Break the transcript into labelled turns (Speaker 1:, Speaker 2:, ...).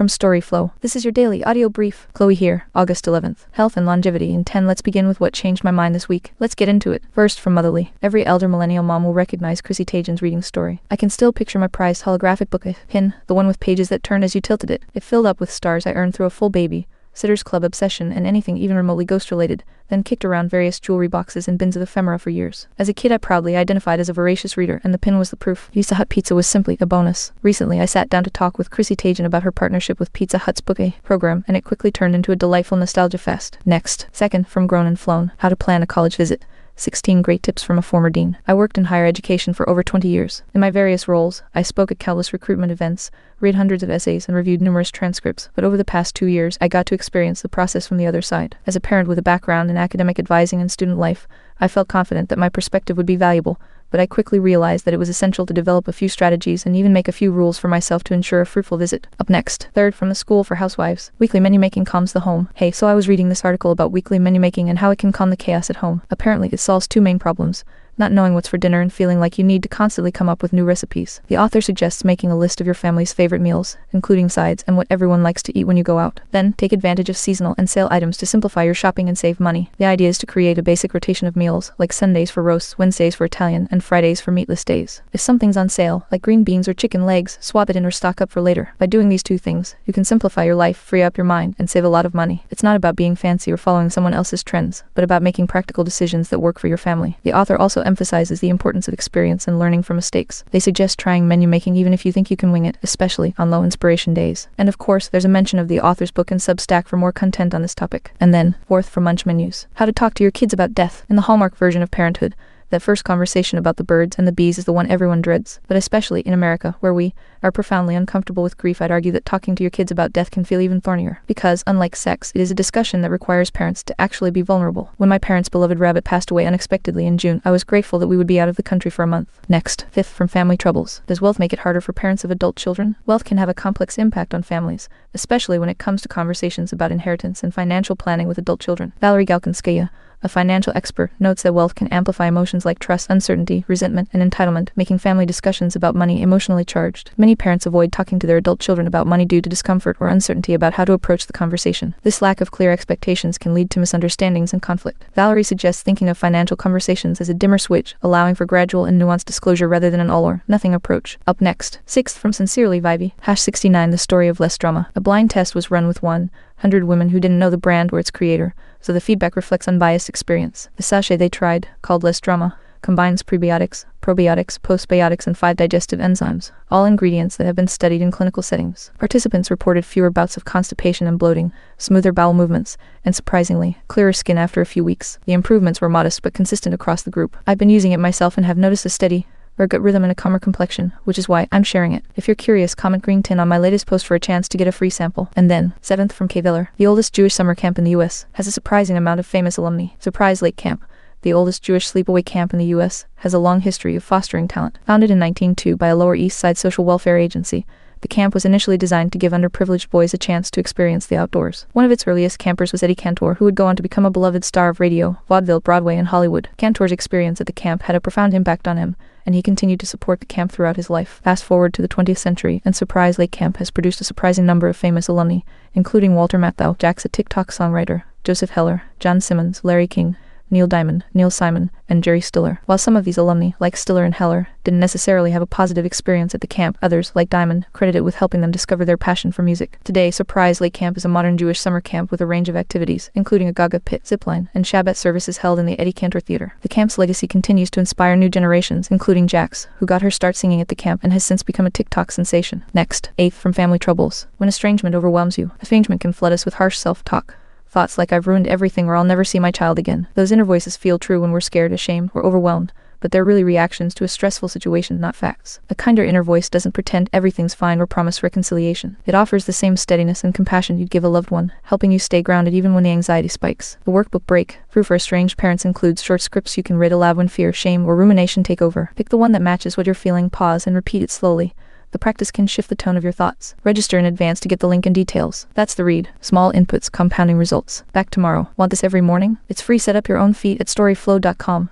Speaker 1: from Storyflow. This is your daily audio brief. Chloe here, August 11th. Health and longevity in 10. Let's begin with what changed my mind this week. Let's get into it. First, from Motherly. Every elder millennial mom will recognize Chrissy Teigen's reading story. I can still picture my prized holographic book pin, the one with pages that turned as you tilted it. It filled up with stars I earned through a full baby Sitters Club obsession and anything even remotely ghost-related, then kicked around various jewelry boxes and bins of ephemera for years. As a kid I proudly identified as a voracious reader, and the pin was the proof. Pizza Hut pizza was simply a bonus. Recently I sat down to talk with Chrissy Teigen about her partnership with Pizza Hut's Book program, and it quickly turned into a delightful nostalgia fest. Next, second, from Grown and Flown. How to plan a college visit. 16 great tips from a former dean. I worked in higher education for over 20 years. In my various roles, I spoke at countless recruitment events, read hundreds of essays, and reviewed numerous transcripts, but over the past 2 years, I got to experience the process from the other side. As a parent with a background in academic advising and student life, I felt confident that my perspective would be valuable, but I quickly realized that it was essential to develop a few strategies and even make a few rules for myself to ensure a fruitful visit. Up next, third, from the School for Housewives. Weekly menu making calms the home. Hey, so I was reading this article about weekly menu making and how it can calm the chaos at home. Apparently, it solves two main problems: not knowing what's for dinner and feeling like you need to constantly come up with new recipes. The author suggests making a list of your family's favorite meals, including sides and what everyone likes to eat when you go out. Then, take advantage of seasonal and sale items to simplify your shopping and save money. The idea is to create a basic rotation of meals, like Sundays for roasts, Wednesdays for Italian, and Fridays for meatless days. If something's on sale, like green beans or chicken legs, swap it in or stock up for later. By doing these two things, you can simplify your life, free up your mind, and save a lot of money. It's not about being fancy or following someone else's trends, but about making practical decisions that work for your family. The author also emphasizes the importance of experience and learning from mistakes. They suggest trying menu making even if you think you can wing it, especially on low inspiration days. And of course, there's a mention of the author's book and Substack for more content on this topic. And then, fourth, from Munch Menus. How to talk to your kids about death. In the Hallmark version of parenthood, that first conversation about the birds and the bees is the one everyone dreads. But especially in America, where we are profoundly uncomfortable with grief, I'd argue that talking to your kids about death can feel even thornier. Because, unlike sex, it is a discussion that requires parents to actually be vulnerable. When my parents' beloved rabbit passed away unexpectedly in June, I was grateful that we would be out of the country for a month. Next, fifth, from Family Troubles. Does wealth make it harder for parents of adult children? Wealth can have a complex impact on families, especially when it comes to conversations about inheritance and financial planning with adult children. Valerie Galkinskaya, a financial expert, notes that wealth can amplify emotions like trust, uncertainty, resentment, and entitlement, making family discussions about money emotionally charged. Many parents avoid talking to their adult children about money due to discomfort or uncertainty about how to approach the conversation. This lack of clear expectations can lead to misunderstandings and conflict. Valerie suggests thinking of financial conversations as a dimmer switch, allowing for gradual and nuanced disclosure rather than an all-or-nothing approach. Up next, sixth, from Sincerely Vivy. #69 The Story of Less Drama. A blind test was run with 100 women who didn't know the brand or its creator, so the feedback reflects unbiased experience. The sachet they tried, called Less Drama, combines prebiotics, probiotics, postbiotics, and 5 digestive enzymes, all ingredients that have been studied in clinical settings. Participants reported fewer bouts of constipation and bloating, smoother bowel movements, and surprisingly, clearer skin after a few weeks. The improvements were modest but consistent across the group. I've been using it myself and have noticed a steady gut rhythm and a calmer complexion, which is why I'm sharing it. If you're curious, comment green tin on my latest post for a chance to get a free sample. And then, seventh, from Kay Viller. The oldest Jewish summer camp in the U.S. has a surprising amount of famous alumni. Surprise Lake Camp, the oldest Jewish sleepaway camp in the U.S., has a long history of fostering talent. Founded in 1902 by a Lower East Side social welfare agency, the camp was initially designed to give underprivileged boys a chance to experience the outdoors. One of its earliest campers was Eddie Cantor, who would go on to become a beloved star of radio, vaudeville, Broadway, and Hollywood. Cantor's experience at the camp had a profound impact on him, and he continued to support the camp throughout his life. Fast forward to the 20th century, and Surprise Lake Camp has produced a surprising number of famous alumni, including Walter Matthau, Jack's a TikTok songwriter, Joseph Heller, John Simmons, Larry King, Neil Diamond, Neil Simon, and Jerry Stiller. While some of these alumni, like Stiller and Heller, didn't necessarily have a positive experience at the camp, others, like Diamond, credit it with helping them discover their passion for music. Today, Surprise Lake Camp is a modern Jewish summer camp with a range of activities, including a Gaga pit, zipline, and Shabbat services held in the Eddie Cantor Theater. The camp's legacy continues to inspire new generations, including Jax, who got her start singing at the camp and has since become a TikTok sensation. Next, eighth, from Family Troubles. When estrangement overwhelms you, estrangement can flood us with harsh self-talk. Thoughts like I've ruined everything or I'll never see my child again. Those inner voices feel true when we're scared, ashamed, or overwhelmed, but they're really reactions to a stressful situation, not facts. A kinder inner voice doesn't pretend everything's fine or promise reconciliation. It offers the same steadiness and compassion you'd give a loved one, helping you stay grounded even when the anxiety spikes. The workbook Break Through for Estranged Parents includes short scripts you can read aloud when fear, shame, or rumination take over. Pick the one that matches what you're feeling, pause, and repeat it slowly. The practice can shift the tone of your thoughts. Register in advance to get the link and details. That's the read. Small inputs, compounding results. Back tomorrow. Want this every morning? It's free. Set up your own feed at storyflow.com.